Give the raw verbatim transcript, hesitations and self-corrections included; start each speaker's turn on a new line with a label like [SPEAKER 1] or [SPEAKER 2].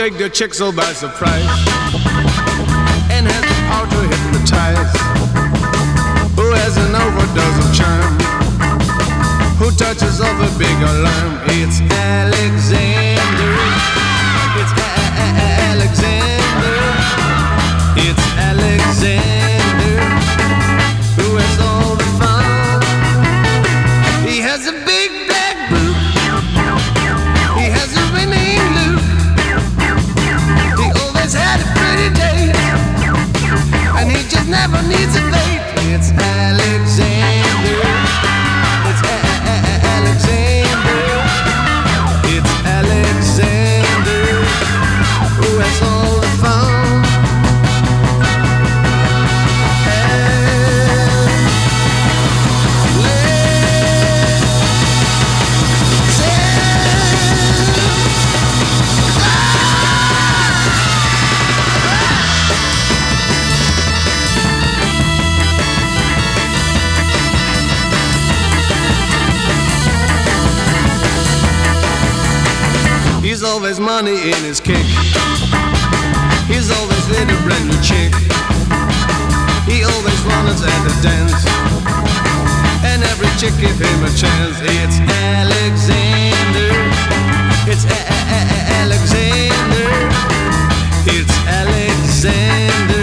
[SPEAKER 1] take the chick so by surprise and has the power to hypnotize, who has an overdose of charm, who touches off a big alarm. It's Alexander. It's a- a- a- Alexander. It's Alexander, who has all the fun. He has a big black boot. He has a winning look. He always had a pretty date, and he just never needs a date. It's Alexander. It's a- a- a- Alexander. It's Alexander, who has all the fun. He's always money in his kick. He's always with a brand new chick. He always runs at a dance, and every chick give him a chance. It's Alexander. It's a- a- a- Alexander. It's Alexander.